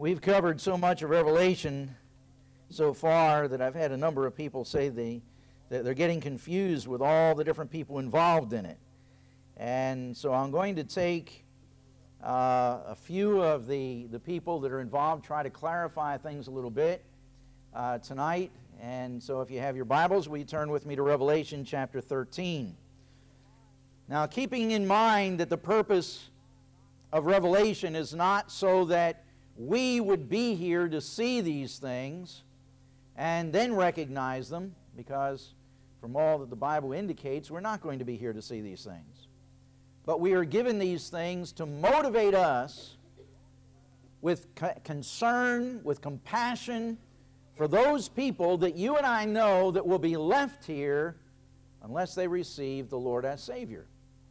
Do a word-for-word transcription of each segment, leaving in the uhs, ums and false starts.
We've covered so much of Revelation so far that I've had a number of people say they, that they're getting confused with all the different people involved in it. And so I'm going to take uh, a few of the, the people that are involved, try to clarify things a little bit uh, tonight. And so if you have your Bibles, will you turn with me to Revelation chapter thirteen. Now, keeping in mind that the purpose of Revelation is not so that we would be here to see these things and then recognize them, because from all that the Bible indicates, we're not going to be here to see these things. But we are given these things to motivate us with co- concern, with compassion for those people that you and I know that will be left here unless they receive the Lord as Savior.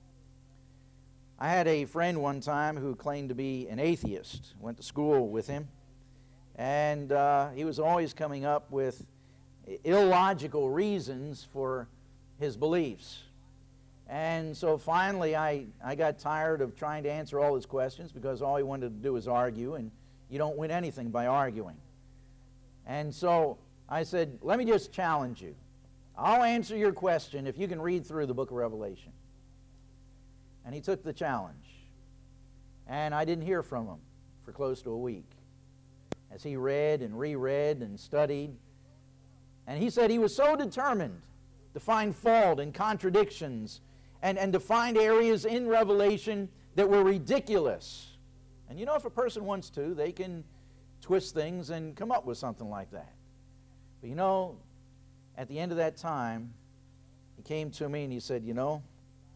I had a friend one time who claimed to be an atheist. Went to school with him. And uh, he was always coming up with illogical reasons for his beliefs. And so finally I, I got tired of trying to answer all his questions, because all he wanted to do was argue, and you don't win anything by arguing. And so I said, let me just challenge you. I'll answer your question if you can read through the book of Revelation. And he took the challenge. And I didn't hear from him for close to a week as he read and reread and studied. And he said he was so determined to find fault and contradictions and, and to find areas in Revelation that were ridiculous. And you know, if a person wants to, they can twist things and come up with something like that. But you know, at the end of that time, he came to me and he said, you know,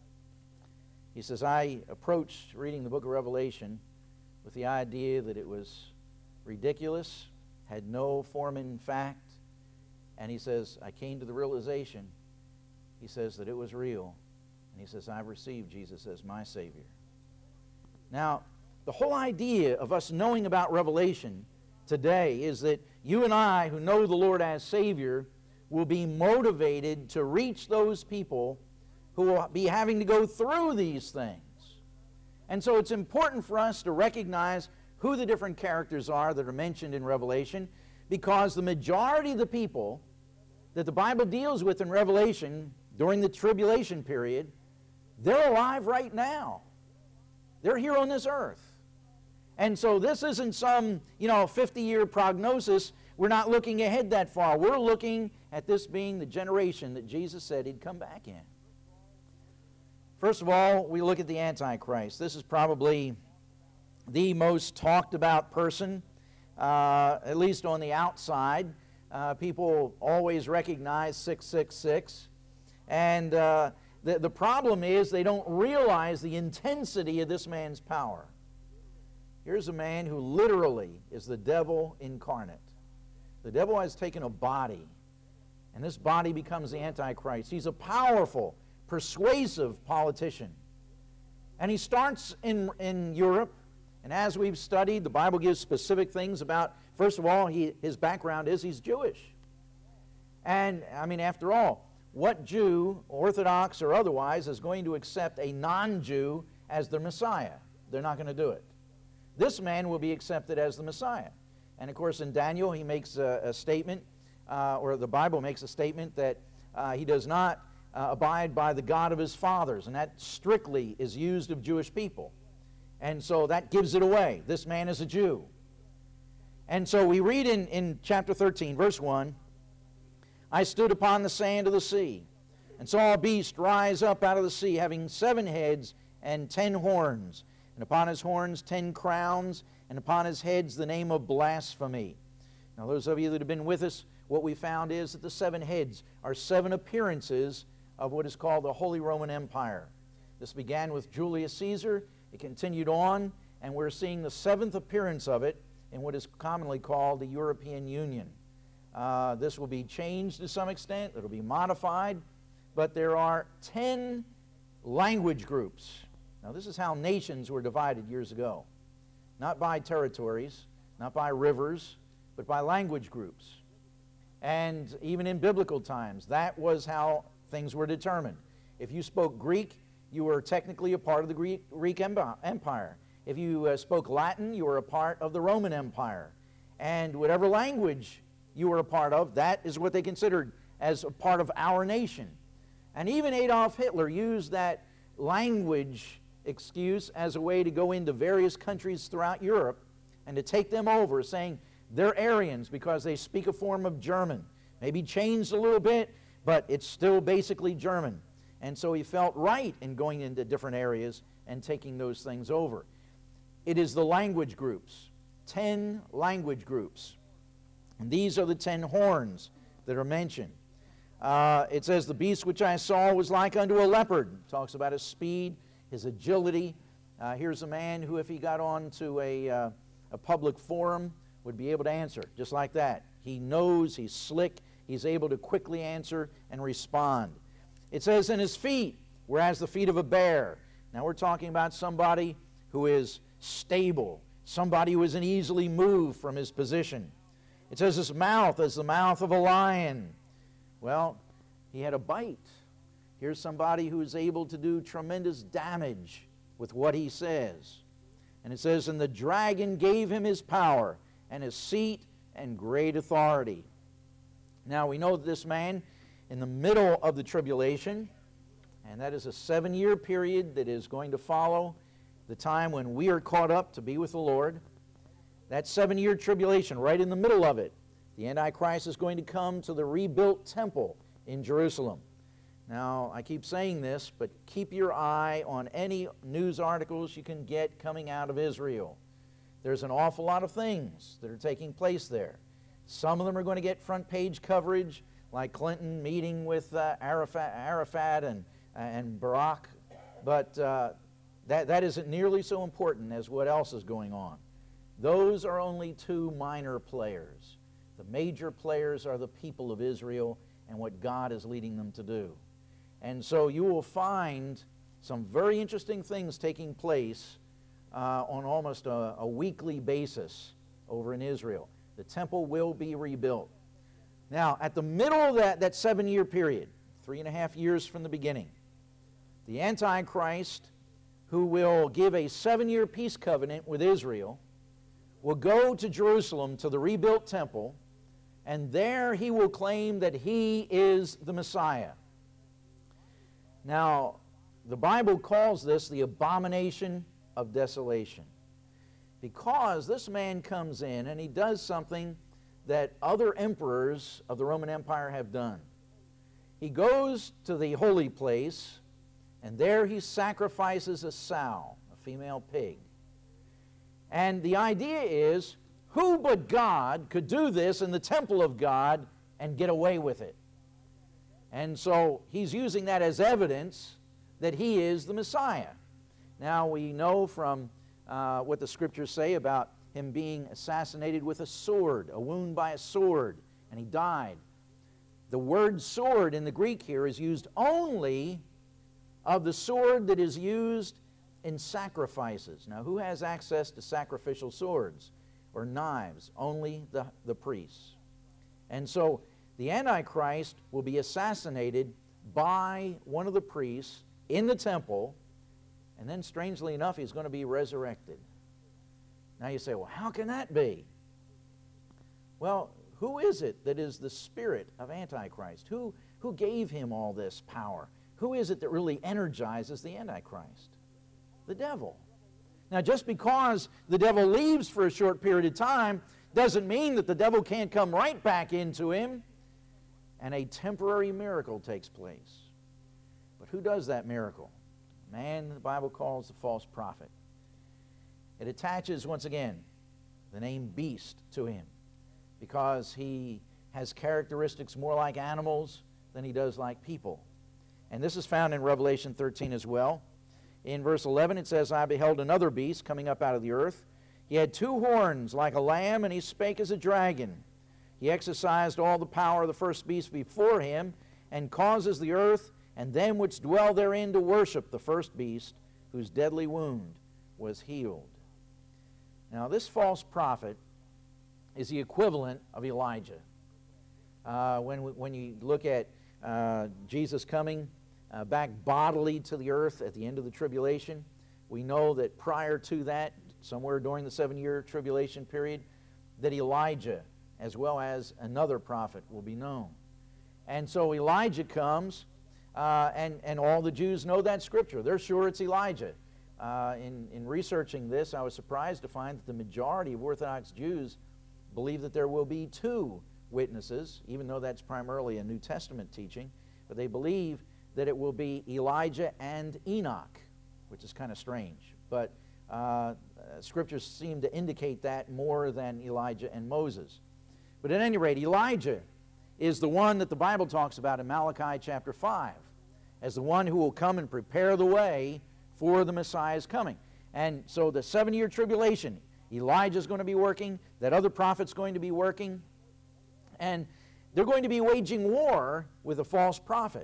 he says, I approached reading the book of Revelation with the idea that it was ridiculous, had no form in fact, and he says, I came to the realization, he says, that it was real. And he says, I've received Jesus as my Savior. Now, the whole idea of us knowing about Revelation today is that you and I, who know the Lord as Savior, will be motivated to reach those people who will be having to go through these things. And so it's important for us to recognize who the different characters are that are mentioned in Revelation, because the majority of the people that the Bible deals with in Revelation during the tribulation period, they're alive right now. They're here on this earth. And so this isn't some, you know, fifty-year prognosis. We're not looking ahead that far. We're looking at this being the generation that Jesus said He'd come back in. First of all, we look at the Antichrist. This is probably the most talked about person, uh, at least on the outside. Uh, people always recognize six six six. And uh, the, the problem is they don't realize the intensity of this man's power. Here's a man who literally is the devil incarnate. The devil has taken a body, and this body becomes the Antichrist. He's a powerful, persuasive politician. And he starts in, in Europe, and as we've studied, the Bible gives specific things about, first of all, he, his background is he's Jewish. And, I mean, after all, what Jew, Orthodox or otherwise, is going to accept a non-Jew as their Messiah? They're not going to do it. This man will be accepted as the Messiah. And, of course, in Daniel, he makes a, a statement, uh, or the Bible makes a statement that uh, he does not Uh, abide by the God of his fathers, and that strictly is used of Jewish people. And so that gives it away. This man is a Jew. And so we read in, in chapter thirteen, verse one, I stood upon the sand of the sea, and saw a beast rise up out of the sea, having seven heads and ten horns, and upon his horns ten crowns, and upon his heads the name of blasphemy. Now those of you that have been with us, what we found is that the seven heads are seven appearances of what is called the Holy Roman Empire. This began with Julius Caesar. It continued on, and we're seeing the seventh appearance of it in what is commonly called the European Union. Uh, this will be changed to some extent. It will be modified, but there are ten language groups. Now, this is how nations were divided years ago. Not by territories, not by rivers, but by language groups. And even in biblical times, that was how things were determined. If you spoke Greek, you were technically a part of the Greek, Greek Empire. If you uh, spoke Latin, you were a part of the Roman Empire. And whatever language you were a part of, that is what they considered as a part of our nation. And even Adolf Hitler used that language excuse as a way to go into various countries throughout Europe and to take them over, saying they're Aryans because they speak a form of German. Maybe changed a little bit, but it's still basically German. And so he felt right in going into different areas and taking those things over. It is the language groups, ten language groups. And these are the ten horns that are mentioned. Uh, it says, the beast which I saw was like unto a leopard. It talks about his speed, his agility. Uh, here's a man who, if he got on to a, uh, a public forum, would be able to answer, just like that. He knows, he's slick, he's able to quickly answer and respond. It says, in his feet, whereas the feet of a bear. Now we're talking about somebody who is stable, somebody who isn't easily moved from his position. It says his mouth is the mouth of a lion. Well, he had a bite. Here's somebody who is able to do tremendous damage with what he says. And it says, and the dragon gave him his power and his seat and great authority. Now we know that this man, in the middle of the tribulation, and that is a seven-year period that is going to follow the time when we are caught up to be with the Lord. That seven-year tribulation, right in the middle of it, the Antichrist is going to come to the rebuilt temple in Jerusalem. Now, I keep saying this, but keep your eye on any news articles you can get coming out of Israel. There's an awful lot of things that are taking place there. Some of them are going to get front-page coverage, like Clinton meeting with uh, Arafat, Arafat and, uh, and Barack, but uh, that, that isn't nearly so important as what else is going on. Those are only two minor players. The major players are the people of Israel and what God is leading them to do. And so you will find some very interesting things taking place uh, on almost a, a weekly basis over in Israel. The temple will be rebuilt. Now, at the middle of that, that seven-year period, three and a half years from the beginning, the Antichrist, who will give a seven-year peace covenant with Israel, will go to Jerusalem to the rebuilt temple, and there he will claim that he is the Messiah. Now, the Bible calls this the abomination of desolation, because this man comes in and he does something that other emperors of the Roman Empire have done. He goes to the holy place, and there he sacrifices a sow, a female pig. And the idea is, who but God could do this in the temple of God and get away with it? And so he's using that as evidence that he is the Messiah. Now we know from uh, what the scriptures say about him being assassinated with a sword, a wound by a sword, and he died. The word sword in the Greek here is used only of the sword that is used in sacrifices. Now, who has access to sacrificial swords or knives? Only the, the priests. And so the Antichrist will be assassinated by one of the priests in the temple, and then, strangely enough, he's going to be resurrected. Now you say, well, how can that be? Well, who is it that is the spirit of Antichrist? Who, who gave him all this power? Who is it that really energizes the Antichrist? The devil. Now, just because the devil leaves for a short period of time doesn't mean that the devil can't come right back into him, and a temporary miracle takes place. But who does that miracle? A man the Bible calls the false prophet. It attaches, once again, the name beast to him because he has characteristics more like animals than he does like people. And this is found in Revelation thirteen as well. In verse eleven it says, I beheld another beast coming up out of the earth. He had two horns like a lamb, and he spake as a dragon. He exercised all the power of the first beast before him, and causes the earth and them which dwell therein to worship the first beast, whose deadly wound was healed. Now, this false prophet is the equivalent of Elijah. Uh, when, when you look at uh, Jesus coming uh, back bodily to the earth at the end of the tribulation, we know that prior to that, somewhere during the seven-year tribulation period, that Elijah, as well as another prophet, will be known. And so Elijah comes, uh, and, and all the Jews know that scripture. They're sure it's Elijah. Uh, in, in researching this, I was surprised to find that the majority of Orthodox Jews believe that there will be two witnesses, even though that's primarily a New Testament teaching. But they believe that it will be Elijah and Enoch, which is kind of strange. But uh, uh, scriptures seem to indicate that more than Elijah and Moses. But at any rate, Elijah is the one that the Bible talks about in Malachi chapter five as the one who will come and prepare the way for the Messiah's coming. And so the seven-year tribulation, Elijah's going to be working, that other prophet's going to be working, and they're going to be waging war with a false prophet.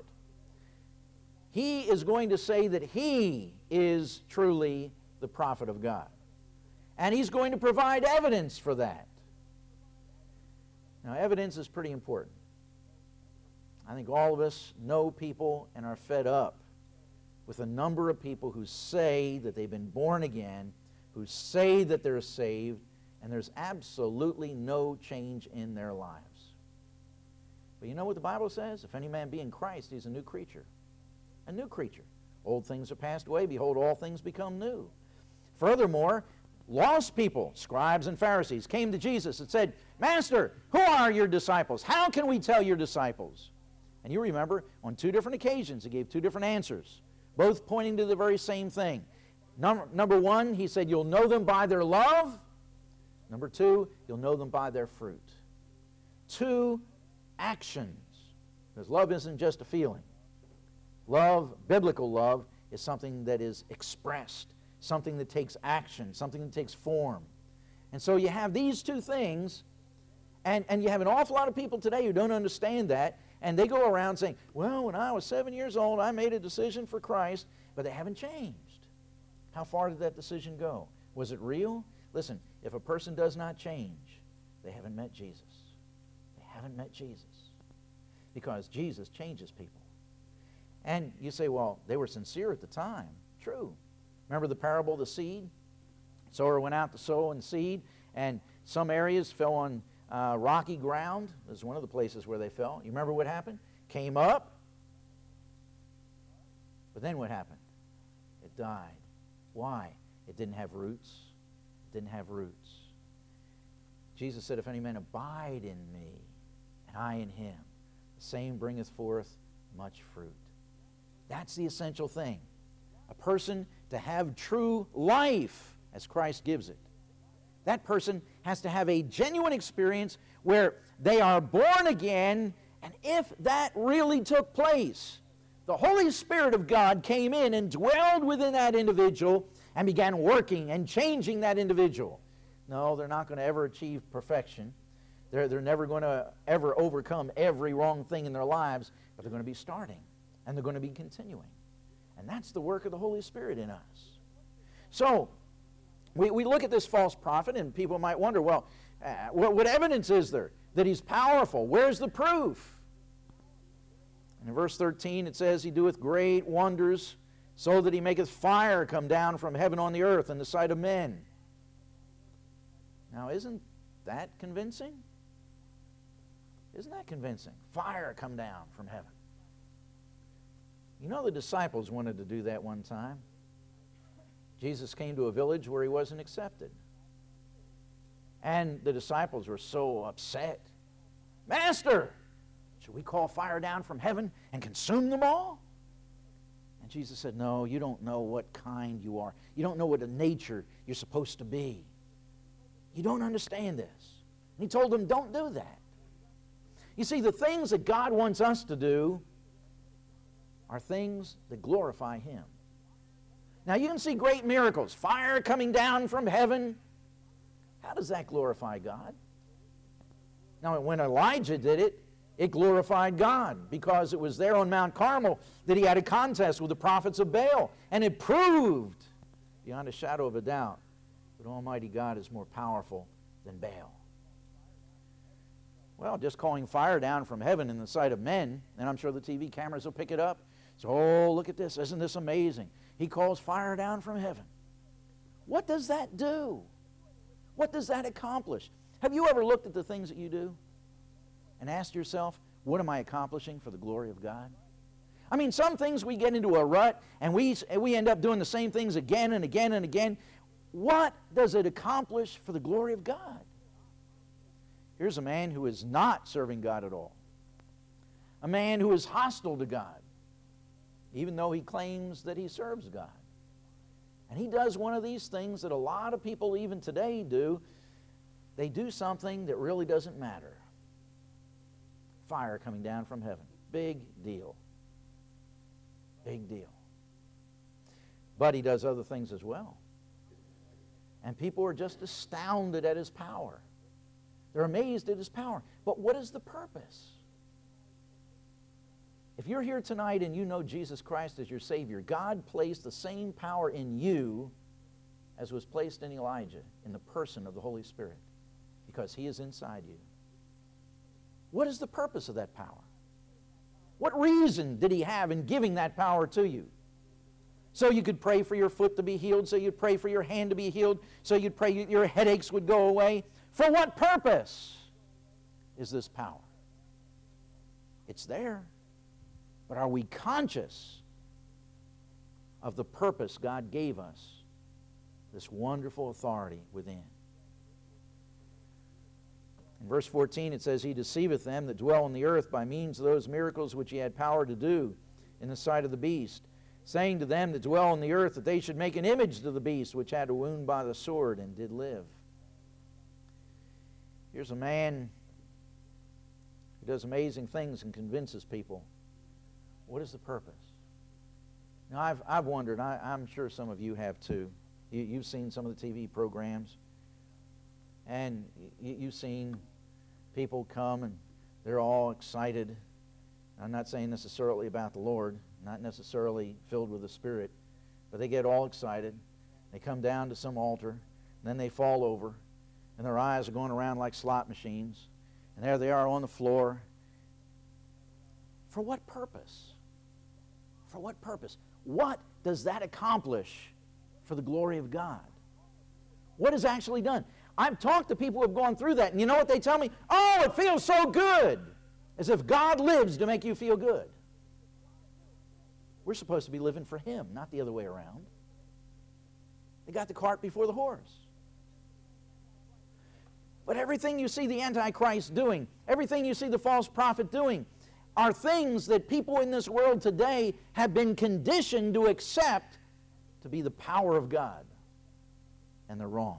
He is going to say that he is truly the prophet of God. And he's going to provide evidence for that. Now, evidence is pretty important. I think all of us know people and are fed up with a number of people who say that they've been born again, who say that they're saved, and there's absolutely no change in their lives. But you know what the Bible says? If any man be in Christ, he's a new creature. A new creature. Old things are passed away. Behold, all things become new. Furthermore, lost people, scribes and Pharisees, came to Jesus and said, Master, who are your disciples? How can we tell your disciples? And you remember, on two different occasions, he gave two different answers, both pointing to the very same thing. Number, number one, he said, you'll know them by their love. Number two, you'll know them by their fruit. Two actions. Because love isn't just a feeling. Love, biblical love, is something that is expressed, something that takes action, something that takes form. And so you have these two things, and, and you have an awful lot of people today who don't understand that, and they go around saying, well, when I was seven years old, I made a decision for Christ, but they haven't changed. How far did that decision go? Was it real? Listen, if a person does not change, they haven't met Jesus. They haven't met Jesus. Because Jesus changes people. And you say, well, they were sincere at the time. True. Remember the parable of the seed? Sower went out to sow and seed, and some areas fell on uh, rocky ground. This is one of the places where they fell. You remember what happened? Came up, but then what happened? It died. Why? It didn't have roots. It didn't have roots. Jesus said, if any man abide in me, and I in him, the same bringeth forth much fruit. That's the essential thing. A person to have true life as Christ gives it. That person has to have a genuine experience where they are born again, and if that really took place, the Holy Spirit of God came in and dwelled within that individual and began working and changing that individual. No, they're not going to ever achieve perfection. They're, they're never going to ever overcome every wrong thing in their lives, but they're going to be starting, and they're going to be continuing. And that's the work of the Holy Spirit in us. So, we, we look at this false prophet, and people might wonder, well, uh, what, what evidence is there that he's powerful? Where's the proof? And in verse thirteen it says, he doeth great wonders, so that he maketh fire come down from heaven on the earth in the sight of men. Now, isn't that convincing? Isn't that convincing? Fire come down from heaven. You know, the disciples wanted to do that one time. Jesus came to a village where he wasn't accepted. And the disciples were so upset. Master, should we call fire down from heaven and consume them all? And Jesus said, no, you don't know what kind you are. You don't know what a nature you're supposed to be. You don't understand this. And he told them, don't do that. You see, the things that God wants us to do are things that glorify him. Now, you can see great miracles, fire coming down from heaven. How does that glorify God? Now, when Elijah did it, it glorified God because it was there on Mount Carmel that he had a contest with the prophets of Baal, and it proved beyond a shadow of a doubt that Almighty God is more powerful than Baal. Well, just calling fire down from heaven in the sight of men, and I'm sure the T V cameras will pick it up. So, oh, look at this. Isn't this amazing? He calls fire down from heaven. What does that do? What does that accomplish? Have you ever looked at the things that you do and asked yourself, what am I accomplishing for the glory of God? I mean, some things we get into a rut and we, we end up doing the same things again and again and again. What does it accomplish for the glory of God? Here's a man who is not serving God at all. A man who is hostile to God, even though he claims that he serves God. And he does one of these things that a lot of people even today do. They do something that really doesn't matter. Fire coming down from heaven. Big deal. Big deal. But he does other things as well. And people are just astounded at his power. They're amazed at his power. But what is the purpose? If you're here tonight and you know Jesus Christ as your Savior, God placed the same power in you as was placed in Elijah in the person of the Holy Spirit, because He is inside you. What is the purpose of that power? What reason did He have in giving that power to you? So you could pray for your foot to be healed, so you'd pray for your hand to be healed, so you'd pray your headaches would go away. For what purpose is this power? It's there. But are we conscious of the purpose God gave us, this wonderful authority within? In verse fourteen it says, He deceiveth them that dwell on the earth by means of those miracles which He had power to do in the sight of the beast, saying to them that dwell on the earth that they should make an image to the beast which had a wound by the sword and did live. Here's a man who does amazing things and convinces people. What is the purpose? Now, I've, I've wondered, I, I'm sure some of you have too. You, you've seen some of the T V programs, and you, you've seen people come and they're all excited. I'm not saying necessarily about the Lord, not necessarily filled with the Spirit, but they get all excited. They come down to some altar, and then they fall over, and their eyes are going around like slot machines, and there they are on the floor. For what purpose? For what purpose? What does that accomplish for the glory of God? What is actually done? I've talked to people who have gone through that, and you know what they tell me? Oh, it feels so good. As if God lives to make you feel good. We're supposed to be living for Him, not the other way around. They got the cart before the horse. But everything you see the Antichrist doing, everything you see the false prophet doing, are things that people in this world today have been conditioned to accept to be the power of God. And they're wrong.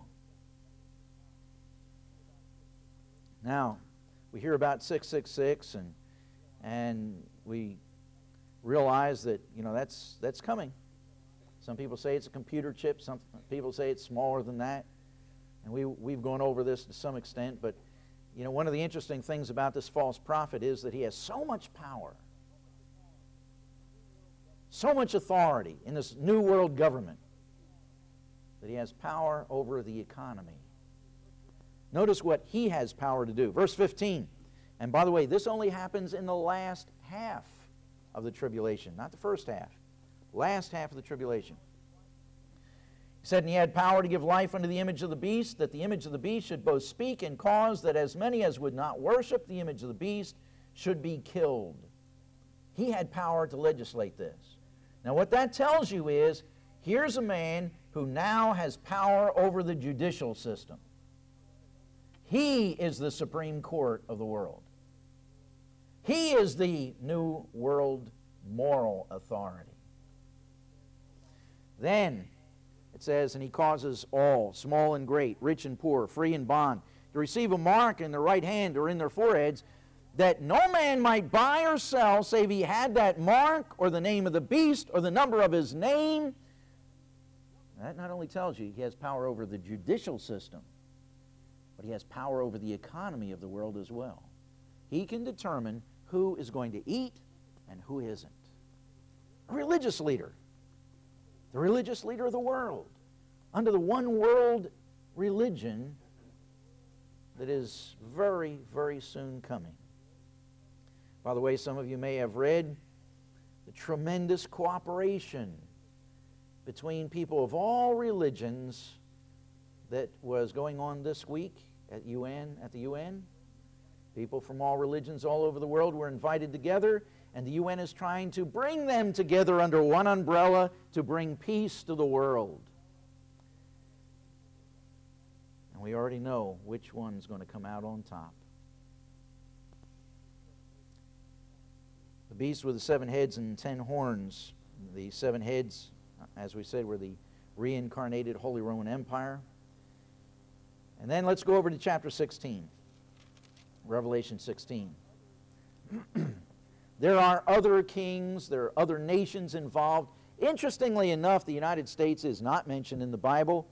Now, we hear about six six six and and we realize that, you know, that's that's coming. Some people say it's a computer chip, some people say it's smaller than that. And we we've gone over this to some extent, but you know, one of the interesting things about this false prophet is that he has so much power, so much authority in this new world government, that he has power over the economy. Notice what he has power to do. Verse fifteen. And by the way, this only happens in the last half of the tribulation, not the first half. Last half of the tribulation. He said, and he had power to give life unto the image of the beast, that the image of the beast should both speak and cause that as many as would not worship the image of the beast should be killed. He had power to legislate this. Now what that tells you is, here's a man who now has power over the judicial system. He is the Supreme Court of the world. He is the new world moral authority. Then it says, and he causes all, small and great, rich and poor, free and bond, to receive a mark in their right hand or in their foreheads, that no man might buy or sell save he had that mark or the name of the beast or the number of his name. That not only tells you he has power over the judicial system, but he has power over the economy of the world as well. He can determine who is going to eat and who isn't. A religious leader, the religious leader of the world, under the one world religion that is very, very soon coming. By the way, some of you may have read the tremendous cooperation between people of all religions that was going on this week at U N, at the U N. People from all religions all over the world were invited together, and the U N is trying to bring them together under one umbrella to bring peace to the world. And we already know which one's going to come out on top. The beast with the seven heads and ten horns. The seven heads, as we said, were the reincarnated Holy Roman Empire. And then let's go over to chapter sixteen, Revelation sixteen. There are other kings, there are other nations involved. Interestingly enough, the United States is not mentioned in the Bible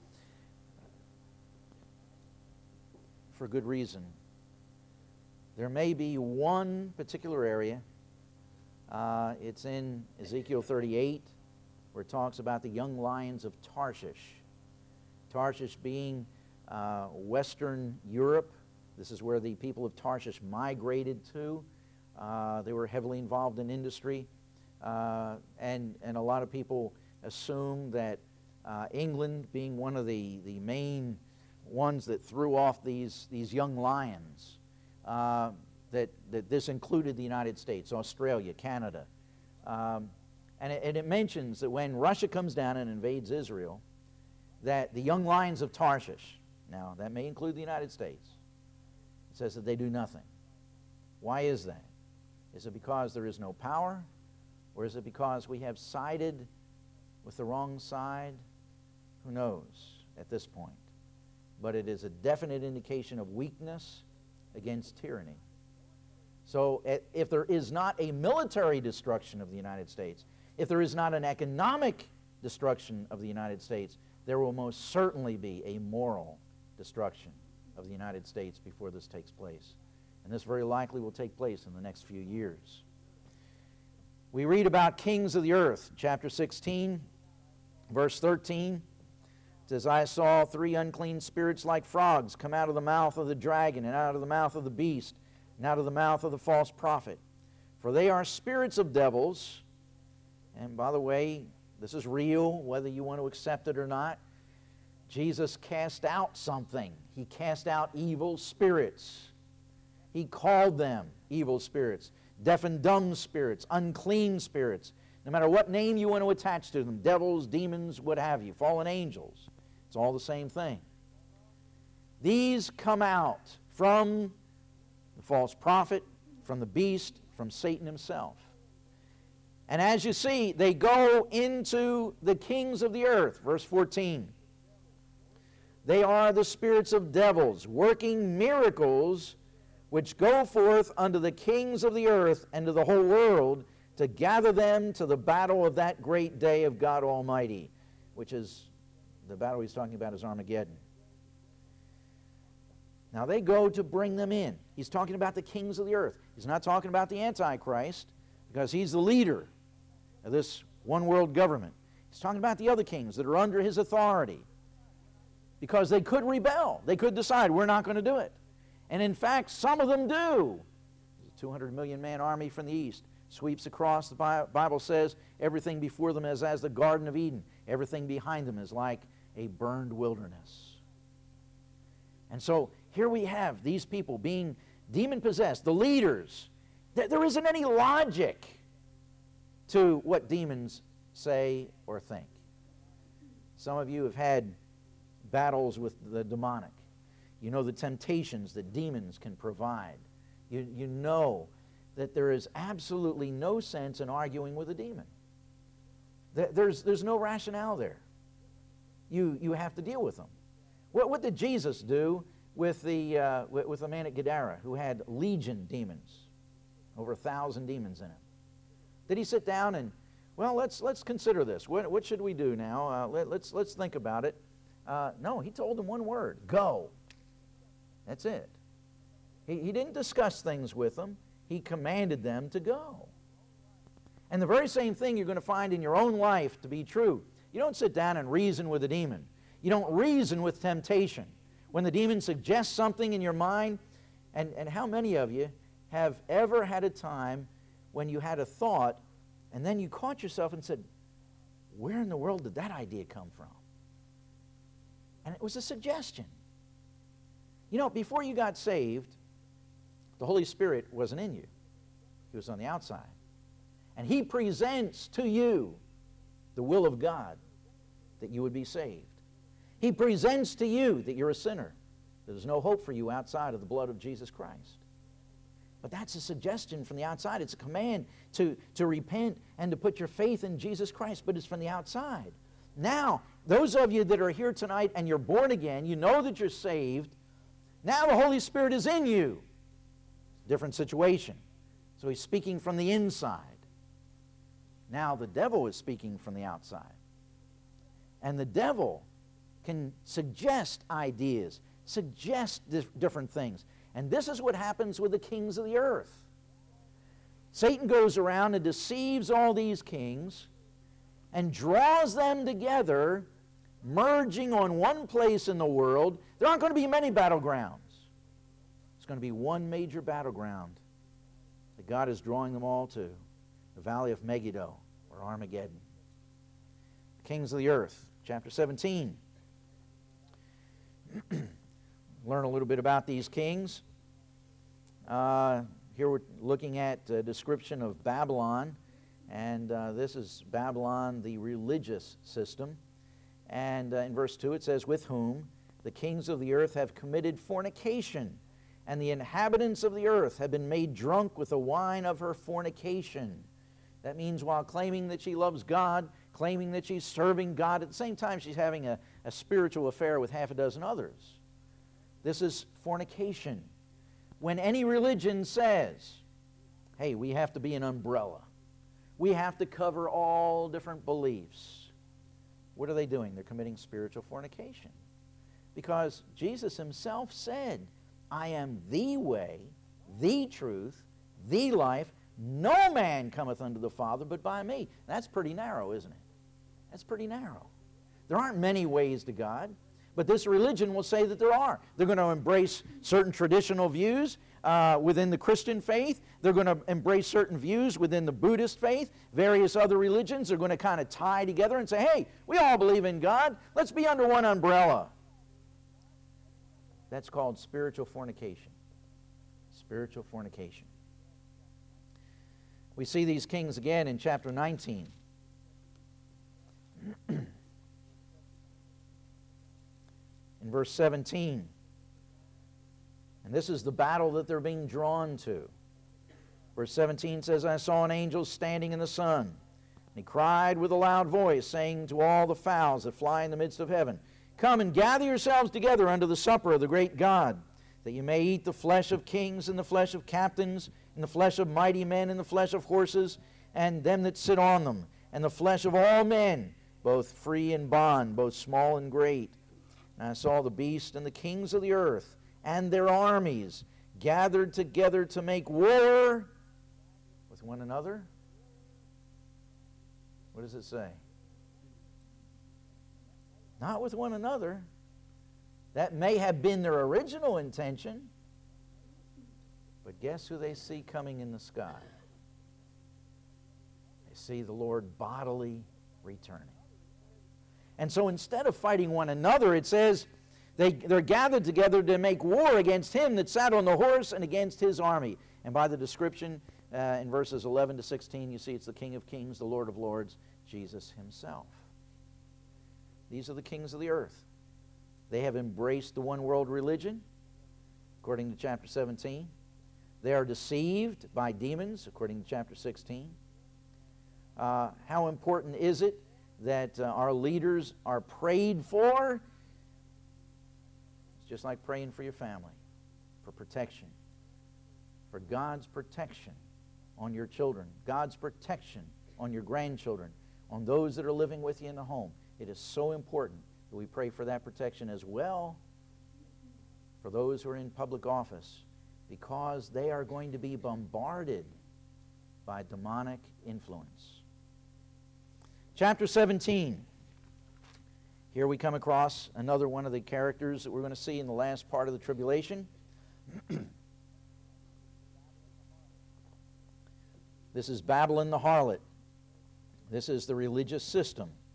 for good reason. There may be one particular area. Uh, it's in Ezekiel thirty-eight, where it talks about the young lions of Tarshish. Tarshish being uh, Western Europe. This is where the people of Tarshish migrated to. Uh, they were heavily involved in industry. Uh, and, and a lot of people assume that uh, England, being one of the, the main ones that threw off these, these young lions, uh, that, that this included the United States, Australia, Canada. Um, and, it, and it mentions that when Russia comes down and invades Israel, that the young lions of Tarshish, now that may include the United States, it says that they do nothing. Why is that? Is it because there is no power? Or is it because we have sided with the wrong side? Who knows at this point? But it is a definite indication of weakness against tyranny. So if there is not a military destruction of the United States, if there is not an economic destruction of the United States, there will most certainly be a moral destruction of the United States before this takes place. And this very likely will take place in the next few years. We read about kings of the earth, chapter sixteen, verse thirteen. It says, I saw three unclean spirits like frogs come out of the mouth of the dragon, and out of the mouth of the beast, and out of the mouth of the false prophet. For they are spirits of devils. And by the way, this is real, whether you want to accept it or not. Jesus cast out something. He cast out evil spirits. He called them evil spirits, deaf and dumb spirits, unclean spirits. No matter what name you want to attach to them, devils, demons, what have you, fallen angels. It's all the same thing. These come out from the false prophet, from the beast, from Satan himself. And as you see, they go into the kings of the earth. Verse fourteen. They are the spirits of devils, working miracles, which go forth unto the kings of the earth and to the whole world, to gather them to the battle of that great day of God Almighty, which is, the battle he's talking about is Armageddon. Now they go to bring them in. He's talking about the kings of the earth. He's not talking about the Antichrist, because he's the leader of this one world government. He's talking about the other kings that are under his authority, because they could rebel. They could decide, we're not going to do it. And in fact, some of them do. A two hundred million man army from the east sweeps across. The Bible says everything before them is as the Garden of Eden. Everything behind them is like a burned wilderness. And so here we have these people being demon-possessed, the leaders. There isn't any logic to what demons say or think. Some of you have had battles with the demonic. You know the temptations that demons can provide. You, you know that there is absolutely no sense in arguing with a demon. There's, there's no rationale there. You, you have to deal with them. What, what did Jesus do with the, uh, with, with the man at Gadara who had legion demons? Over a thousand demons in him. Did he sit down and, well, let's, let's consider this. What, what should we do now? Uh, let, let's, let's think about it. Uh, no, he told them one word, go. That's it. He, he didn't discuss things with them. He commanded them to go. And the very same thing you're going to find in your own life to be true. You don't sit down and reason with a demon. You don't reason with temptation. When the demon suggests something in your mind, and, and how many of you have ever had a time when you had a thought and then you caught yourself and said, where in the world did that idea come from? And it was a suggestion. You know, before you got saved, the Holy Spirit wasn't in you. He was on the outside. And He presents to you the will of God that you would be saved. He presents to you that you're a sinner. There's no hope for you outside of the blood of Jesus Christ. But that's a suggestion from the outside. It's a command to, to repent and to put your faith in Jesus Christ, but it's from the outside. Now, those of you that are here tonight and you're born again, you know that you're saved. Now the Holy Spirit is in you. Different situation. So He's speaking from the inside. Now the devil is speaking from the outside. And the devil can suggest ideas, suggest different things. And this is what happens with the kings of the earth. Satan goes around and deceives all these kings and draws them together, merging on one place in the world. There aren't going to be many battlegrounds. It's going to be one major battleground that God is drawing them all to, the Valley of Megiddo, or Armageddon. The kings of the earth, chapter seventeen. Learn a little bit about these kings. Uh, here we're looking at a description of Babylon, and uh, this is Babylon, the religious system. And uh, in verse two it says, with whom the kings of the earth have committed fornication, and the inhabitants of the earth have been made drunk with the wine of her fornication. That means while claiming that she loves God, claiming that she's serving God, at the same time she's having a, a spiritual affair with half a dozen others. This is fornication. When any religion says, hey, we have to be an umbrella, we have to cover all different beliefs, what are they doing? They're committing spiritual fornication. Because Jesus Himself said, I am the way, the truth, the life. No man cometh unto the Father but by me. That's pretty narrow, isn't it? That's pretty narrow. There aren't many ways to God. But this religion will say that there are. They're going to embrace certain traditional views uh, within the Christian faith. They're going to embrace certain views within the Buddhist faith. Various other religions are going to kind of tie together and say, hey, we all believe in God. Let's be under one umbrella. That's called spiritual fornication. Spiritual fornication. We see these kings again in chapter nineteen. In verse seventeen. And this is the battle that they're being drawn to. Verse seventeen says, I saw an angel standing in the sun, and he cried with a loud voice, saying to all the fowls that fly in the midst of heaven, come and gather yourselves together unto the supper of the great God, that you may eat the flesh of kings, and the flesh of captains, and the flesh of mighty men, and the flesh of horses, and them that sit on them, and the flesh of all men, both free and bond, both small and great. And I saw the beast and the kings of the earth and their armies gathered together to make war with one another. What does it say? Not with one another. That may have been their original intention. But guess who they see coming in the sky? They see the Lord bodily returning. And so instead of fighting one another, it says they, they're gathered together to make war against him that sat on the horse and against his army. And by the description uh, in verses eleven to sixteen, you see it's the King of Kings, the Lord of Lords, Jesus Himself. These are the kings of the earth. They have embraced the one world religion, according to chapter seventeen. They are deceived by demons, according to chapter sixteen. Uh, how important is it that uh, our leaders are prayed for? It's just like praying for your family, for protection, for God's protection on your children, God's protection on your grandchildren, on those that are living with you in the home. It is so important that we pray for that protection as well for those who are in public office, because they are going to be bombarded by demonic influence. Chapter seventeen. Here we come across another one of the characters that we're going to see in the last part of the tribulation. This is Babylon the harlot. This is the religious system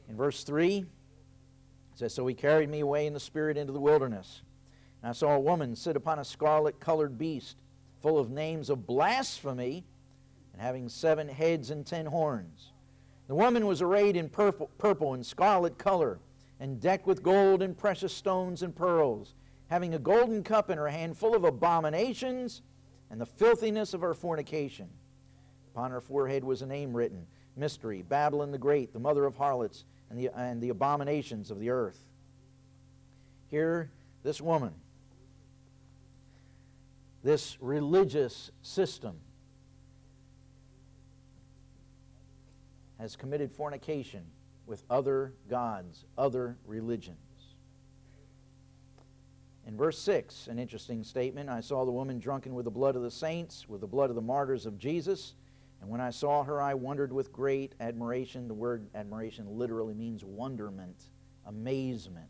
In verse three, it says, "So he carried me away in the Spirit into the wilderness. And I saw a woman sit upon a scarlet-colored beast, full of names of blasphemy, and having seven heads and ten horns. The woman was arrayed in purple, purple and scarlet color, and decked with gold and precious stones and pearls, having a golden cup in her hand full of abominations and the filthiness of her fornication. Upon her forehead was a name written, Mystery, Babylon the Great, the mother of harlots, and the, and the abominations of the earth." Here, this woman, this religious system, has committed fornication with other gods, other religions. In verse six, an interesting statement, "I saw the woman drunken with the blood of the saints, with the blood of the martyrs of Jesus. And when I saw her, I wondered with great admiration." The word admiration literally means wonderment, amazement.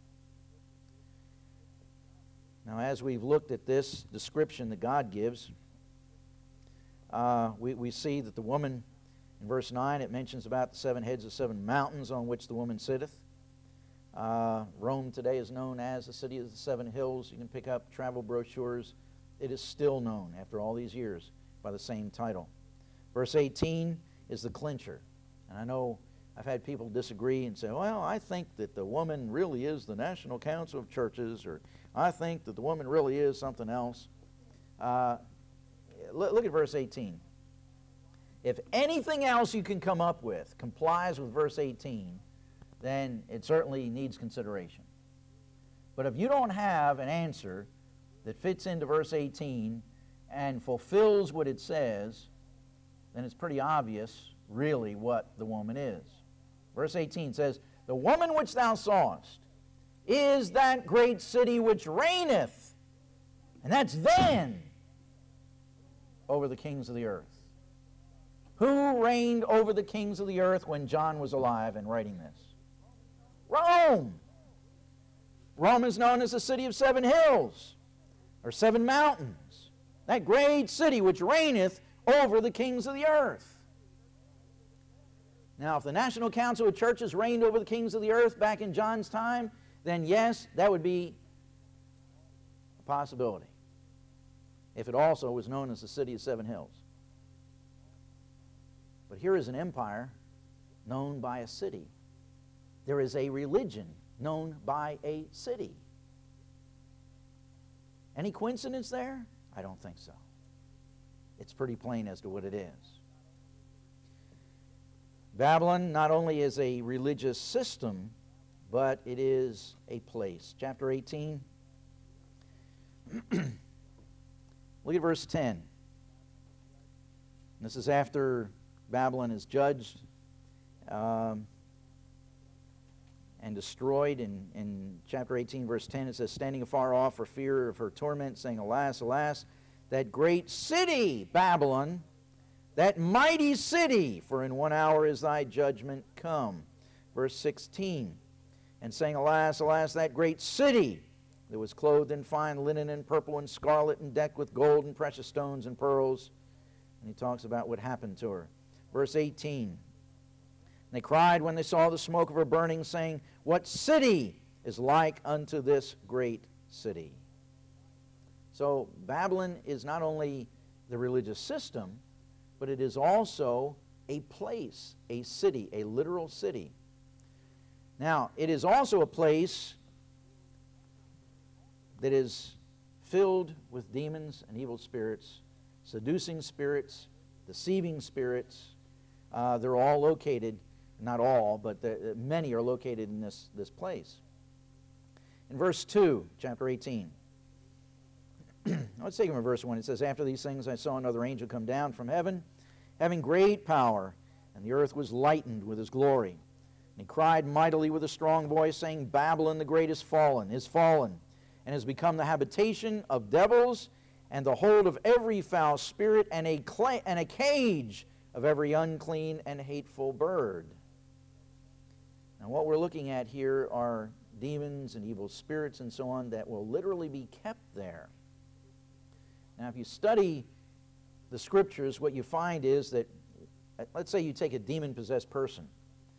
Now, as we've looked at this description that God gives, uh, we, we see that the woman, in verse nine, it mentions about the seven heads of seven mountains on which the woman sitteth. Uh, Rome today is known as the city of the seven hills. You can pick up travel brochures. It is still known, after all these years, by the same title. Verse eighteen is the clincher. And I know I've had people disagree and say, well, I think that the woman really is the National Council of Churches, or I think that the woman really is something else. Uh, look at verse eighteen. If anything else you can come up with complies with verse eighteen, then it certainly needs consideration. But if you don't have an answer that fits into verse eighteen and fulfills what it says, then it's pretty obvious really what the woman is. Verse eighteen says, "The woman which thou sawest is that great city which reigneth," and that's then, "over the kings of the earth." Who reigned over the kings of the earth when John was alive and writing this? Rome. Rome is known as the city of seven hills, or seven mountains. That great city which reigneth over the kings of the earth. Now, if the National Council of Churches reigned over the kings of the earth back in John's time, then yes, that would be a possibility. If it also was known as the city of seven hills. But here is an empire known by a city. There is a religion known by a city. Any coincidence there? I don't think so. It's pretty plain as to what it is. Babylon not only is a religious system, but it is a place. Chapter eighteen. Look at verse ten. This is after Babylon is judged um, and destroyed. In, in chapter eighteen, verse ten, it says, "Standing afar off for fear of her torment, saying, Alas, alas, that great city, Babylon, that mighty city, for in one hour is thy judgment come." Verse sixteen, "And saying, Alas, alas, that great city that was clothed in fine linen and purple and scarlet and decked with gold and precious stones and pearls." And he talks about what happened to her. Verse eighteen, "And they cried when they saw the smoke of her burning, saying, What city is like unto this great city?" So Babylon is not only the religious system, but it is also a place, a city, a literal city. Now, it is also a place that is filled with demons and evil spirits, seducing spirits, deceiving spirits. Uh, they're all located, not all, but the, many are located in this, this place. In verse two, chapter eighteen, let's take it from verse one. It says, "After these things I saw another angel come down from heaven, having great power, and the earth was lightened with his glory. And he cried mightily with a strong voice, saying, Babylon the great is fallen, is fallen, and has become the habitation of devils, and the hold of every foul spirit, and a, cla- and a cage of every unclean and hateful bird." Now what we're looking at here are demons and evil spirits and so on that will literally be kept there. Now if you study the scriptures, what you find is that, let's say you take a demon-possessed person,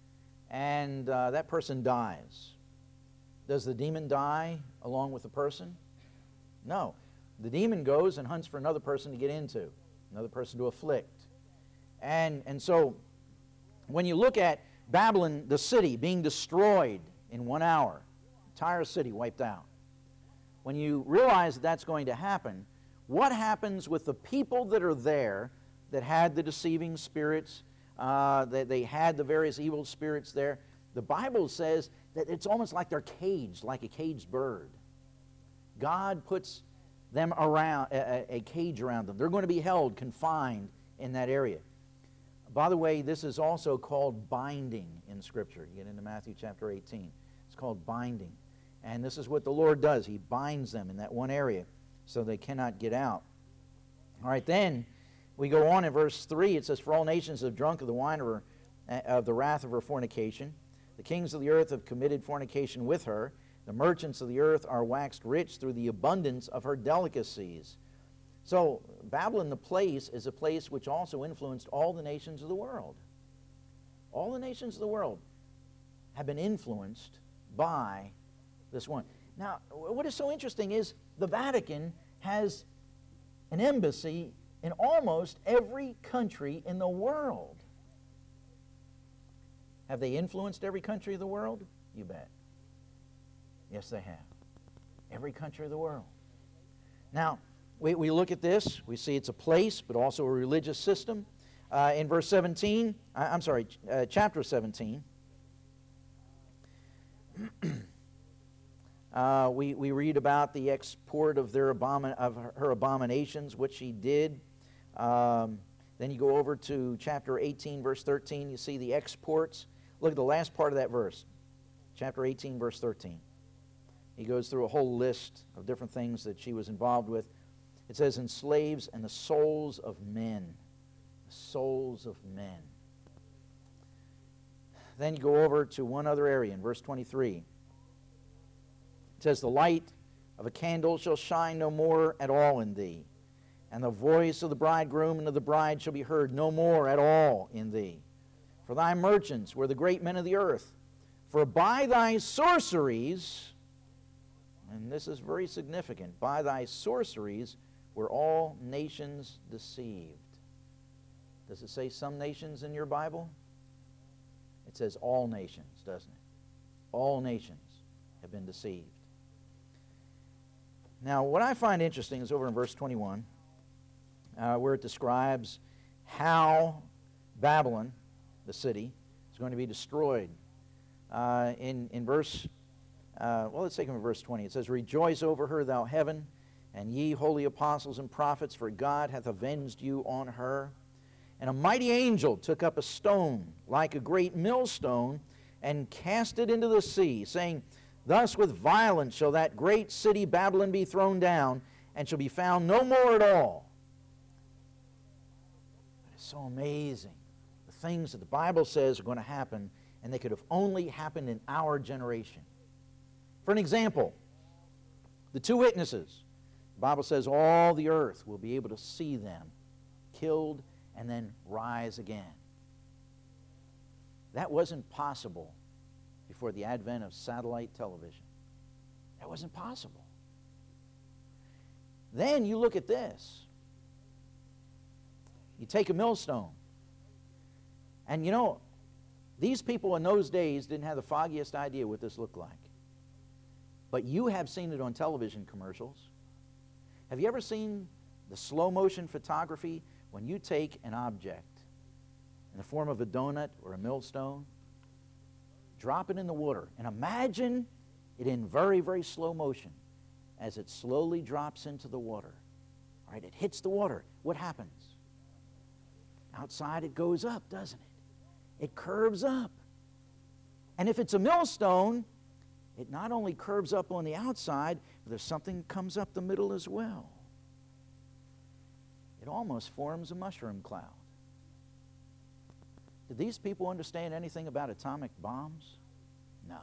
and uh, that person dies. Does the demon die along with the person? No. The demon goes and hunts for another person to get into, another person to afflict. And, and so when you look at Babylon, the city, being destroyed in one hour, entire city wiped out, when you realize that that's going to happen, what happens with the people that are there that had the deceiving spirits, uh, that they had the various evil spirits there? The Bible says that it's almost like they're caged, like a caged bird. God puts them around, a, a cage around them. They're going to be held, confined in that area. By the way, this is also called binding in Scripture. You get into Matthew chapter eighteen. It's called binding. And this is what the Lord does. He binds them in that one area so they cannot get out. All right, then we go on in verse three. It says, "For all nations have drunk of the wine of, her, of the wrath of her fornication. The kings of the earth have committed fornication with her. The merchants of the earth are waxed rich through the abundance of her delicacies." So Babylon, the place, is a place which also influenced all the nations of the world. All the nations of the world have been influenced by this one. Now, what is so interesting is the Vatican has an embassy in almost every country in the world. Have they influenced every country of the world? You bet. Yes, they have. Every country of the world. Now, we, we look at this. We see it's a place, but also a religious system. Uh, in verse seventeen, I, I'm sorry, uh, chapter seventeen, uh, we, we read about the export of, their abomin- of her, her abominations, what she did. Um, then you go over to chapter eighteen, verse thirteen. You see the exports. Look at the last part of that verse. Chapter eighteen, verse thirteen. He goes through a whole list of different things that she was involved with. It says, "Enslaves and the souls of men." The souls of men. Then you go over to one other area in verse twenty-three. It says, "The light of a candle shall shine no more at all in thee, and the voice of the bridegroom and of the bride shall be heard no more at all in thee. For thy merchants were the great men of the earth. For by thy sorceries," and this is very significant, "by thy sorceries were all nations deceived." Does it say some nations in your Bible? It says all nations, doesn't it? All nations have been deceived. Now, what I find interesting is over in verse twenty-one, uh, where it describes how Babylon, the city, is going to be destroyed. Uh, in, in verse, uh, well, let's take it from verse twenty. It says, "Rejoice over her, thou heaven, and ye holy apostles and prophets, for God hath avenged you on her. And a mighty angel took up a stone like a great millstone and cast it into the sea, saying, Thus with violence shall that great city Babylon be thrown down, and shall be found no more at all." It's so amazing. The things that the Bible says are going to happen, and they could have only happened in our generation. For an example, the two witnesses. The Bible says all the earth will be able to see them killed and then rise again. That wasn't possible before the advent of satellite television. That wasn't possible. Then you look at this. You take a millstone. And you know, these people in those days didn't have the foggiest idea what this looked like. But you have seen it on television commercials. Have you ever seen the slow motion photography when you take an object in the form of a donut or a millstone, drop it in the water, and imagine it in very, very slow motion as it slowly drops into the water. All right, it hits the water. What happens? Outside it goes up, doesn't it? It curves up. And if it's a millstone, it not only curves up on the outside, but there's something that comes up the middle as well. It almost forms a mushroom cloud. Did these people understand anything about atomic bombs? No.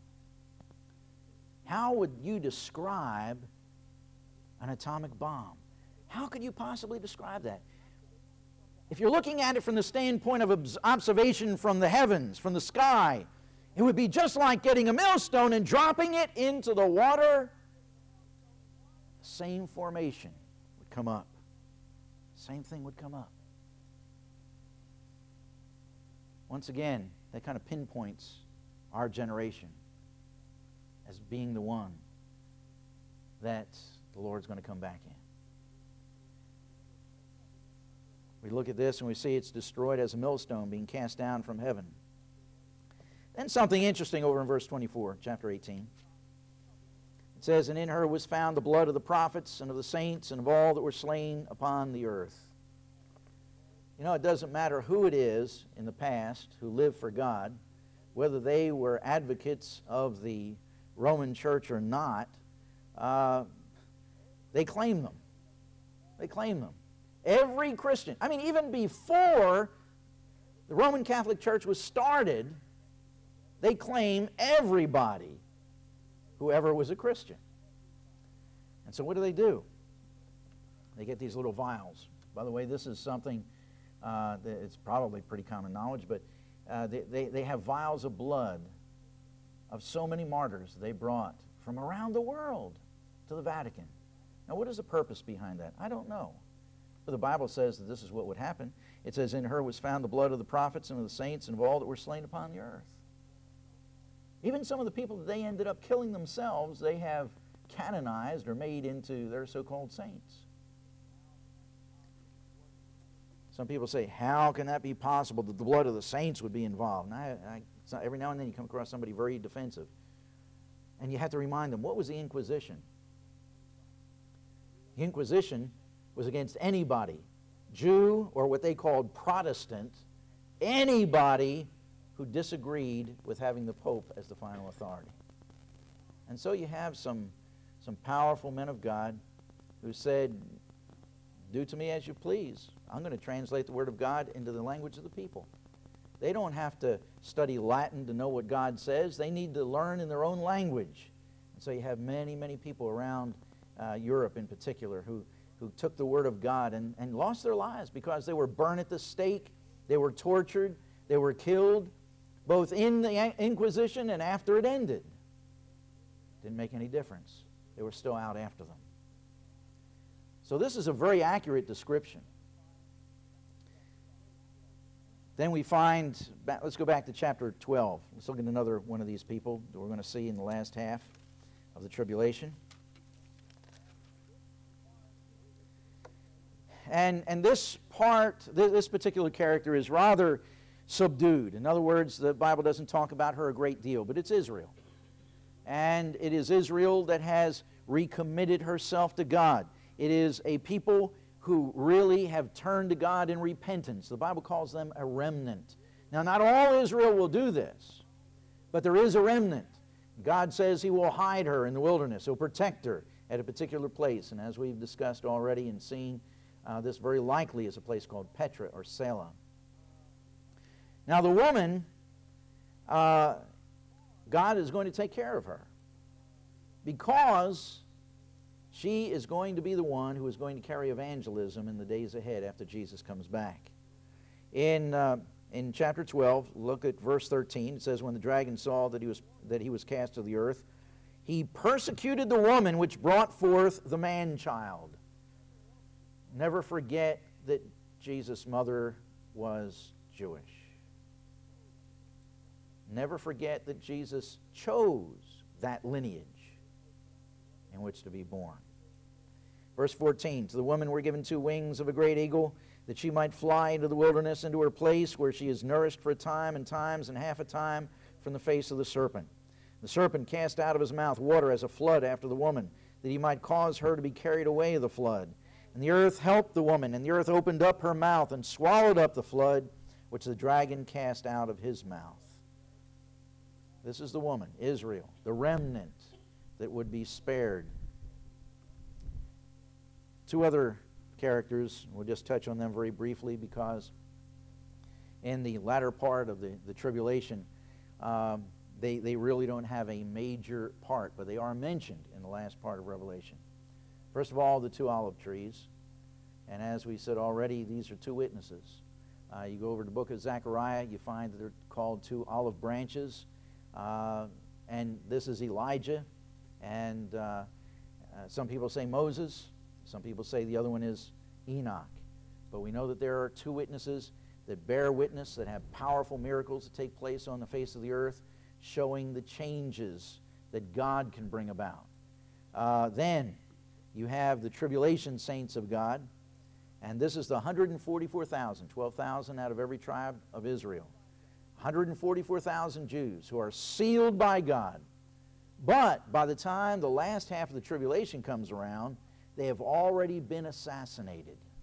How would you describe an atomic bomb? How could you possibly describe that? if you're looking at it from the standpoint of observation from the heavens, from the sky, it would be just like getting a millstone and dropping it into the water. The same formation would come up. Same thing would come up. Once again, that kind of pinpoints our generation as being the one that the Lord's going to come back in. We look at this and we see it's destroyed as a millstone being cast down from heaven. Then something interesting over in verse twenty-four, chapter eighteen. It says, "And in her was found the blood of the prophets and of the saints and of all that were slain upon the earth." You know, it doesn't matter who it is in the past who lived for God, whether they were advocates of the Roman Church or not, uh, they claim them. They claim them. Every Christian, I mean, even before the Roman Catholic Church was started, they claim everybody, whoever was a Christian. And so what do they do? They get these little vials. By the way, this is something uh, that it's probably pretty common knowledge, but uh, they, they, they have vials of blood of so many martyrs they brought from around the world to the Vatican. Now, what is the purpose behind that? I don't know. But the Bible says that this is what would happen. It says, "In her was found the blood of the prophets and of the saints and of all that were slain upon the earth." Even some of the people that they ended up killing themselves, they have canonized or made into their so-called saints. Some people say, how can that be possible that the blood of the saints would be involved? And I, I, it's not, every now and then you come across somebody very defensive. And you have to remind them, what was the Inquisition? The Inquisition was against anybody, Jew or what they called Protestant, anybody who disagreed with having the Pope as the final authority. And so you have some, some powerful men of God who said, do to me as you please. I'm going to translate the Word of God into the language of the people. They don't have to study Latin to know what God says. They need to learn in their own language. And so you have many, many people around uh, Europe in particular who, who took the Word of God and, and lost their lives because they were burned at the stake, they were tortured, they were killed, both in the Inquisition and after it ended. Didn't make any difference. They were still out after them. So this is a very accurate description. Then we find, let's go back to chapter twelve. Let's look at another one of these people that we're going to see in the last half of the tribulation. And, and this part, this particular character is rather subdued. In other words, the Bible doesn't talk about her a great deal, but it's Israel. And it is Israel that has recommitted herself to God. It is a people who really have turned to God in repentance. The Bible calls them a remnant. Now, not all Israel will do this, but there is a remnant. God says He will hide her in the wilderness. He'll protect her at a particular place. And as we've discussed already and seen, uh, this very likely is a place called Petra or Selah. Now, the woman, uh, God is going to take care of her because she is going to be the one who is going to carry evangelism in the days ahead after Jesus comes back. In, uh, in chapter twelve, look at verse thirteen. It says, when the dragon saw that he was, that he was cast to the earth, he persecuted the woman which brought forth the man-child. Never forget that Jesus' mother was Jewish. Never forget that Jesus chose that lineage in which to be born. Verse fourteen, to the woman were given two wings of a great eagle, that she might fly into the wilderness, into her place where she is nourished for a time and times and half a time from the face of the serpent. The serpent cast out of his mouth water as a flood after the woman, that he might cause her to be carried away of the flood. And the earth helped the woman, and the earth opened up her mouth and swallowed up the flood, which the dragon cast out of his mouth. This is the woman, Israel, the remnant that would be spared. Two other characters, we'll just touch on them very briefly because in the latter part of the, the tribulation, um, they, they really don't have a major part, but they are mentioned in the last part of Revelation. First of all, the two olive trees. And as we said already, these are two witnesses. Uh, you go over to the book of Zechariah, you find that they're called two olive branches. Uh, and this is Elijah. And uh, uh, some people say Moses. Some people say the other one is Enoch. But we know that there are two witnesses that bear witness, that have powerful miracles that take place on the face of the earth, showing the changes that God can bring about. Uh, then you have the tribulation saints of God. And this is the one hundred forty-four thousand, twelve thousand out of every tribe of Israel. one hundred forty-four thousand Jews who are sealed by God. But by the time the last half of the tribulation comes around, they have already been assassinated.